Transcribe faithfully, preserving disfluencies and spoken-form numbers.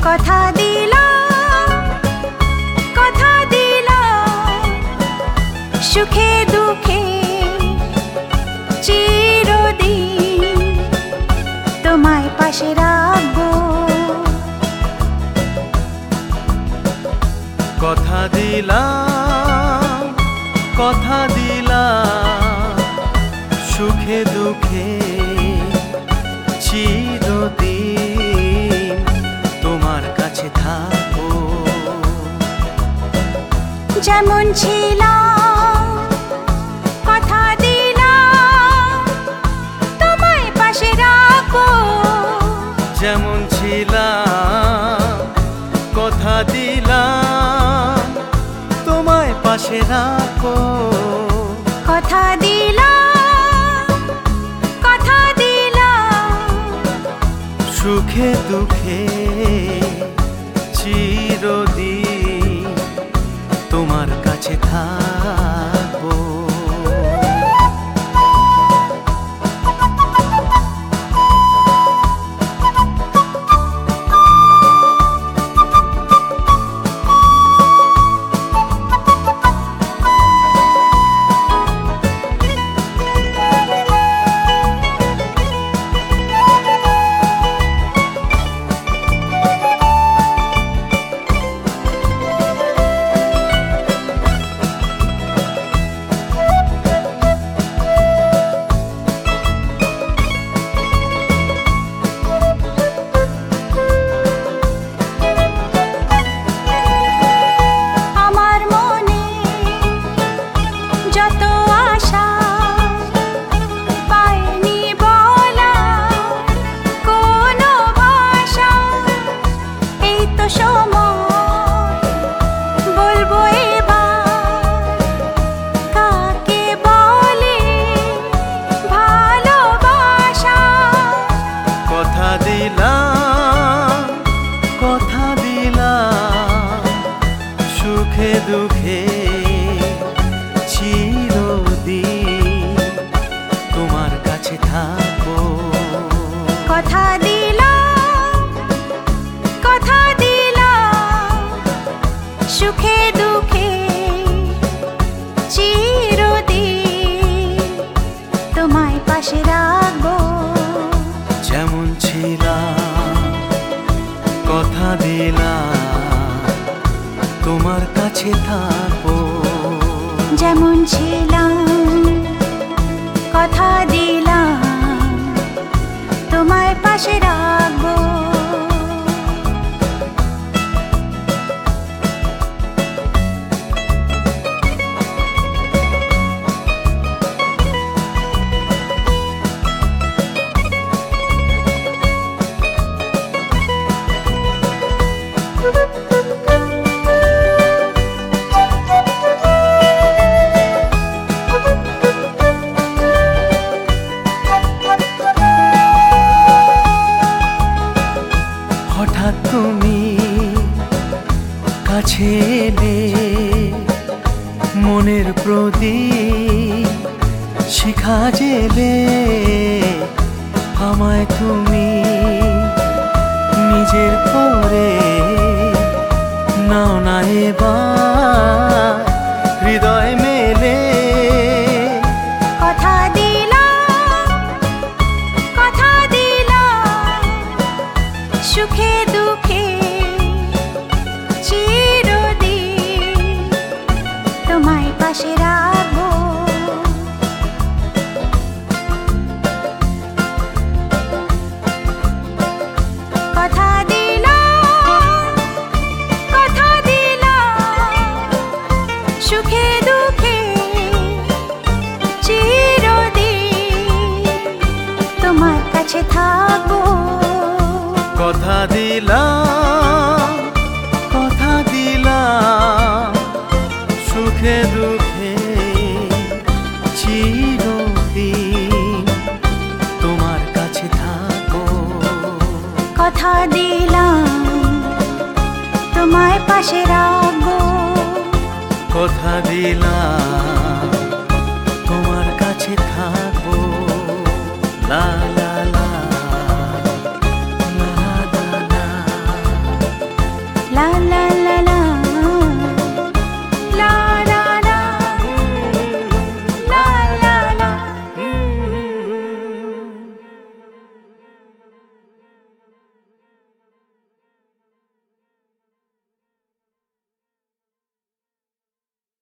কথা দিলাম, কথা দিলাম, সুখে দুঃখে চিরদিন তোমায় পাশে রাখবো। কথা দিলাম, কথা দিলাম, সুখে দুঃখে চিরদিন তোমার কাছে থাকবো। যেমন ছিলাম কথা দিলাম, তোমায় পাশে রাখবো। যেমন ছিলাম কথা দিলাম, তোমায় পাশে রাখবো। কথা দিলাম, কথা দিলাম, সুখে দুঃখে চিরদিন তোমার কাছে থাকবো। কথা দিলাম, কথা দিলাম, সুখে দুঃখে চিরদিন তোমার কাছে থাকবো। কথা দিলাম, কথা দিলাম, সুখে দুঃখে চিরদিন তোমায় পাশে রাখবো। যেমন ছিলাম কথা দিলাম, তোমার কাছে থাকবো। যেমন ছিলাম কথা দিলাম, তোমায় পাশে রাখবো। হঠাৎ তুমি কাছে এলে, মনের প্রদীপ শিখা জেলে, আমায় তুমি নিজের করে নাও না এবার হৃদয় মেলে। কথা দিলাম, কথা দিলাম, সুখে দুঃখে চিরদিন তোমায় পাশে রাখবো। কথা দিলাম, কথা দিলাম, সুখে দুঃখে চিরদিন তোমার কাছে থাকবো। কথা দিলাম, কথা দিলাম, সুখে দুঃখে চিরদিন তোমার কাছে থাকবো। কথা দিলাম, তোমায় পাশে রাখবো। কথা দিলাম, তোমার কাছে থাকবো। লা লা লা, লা লা লা। লা লা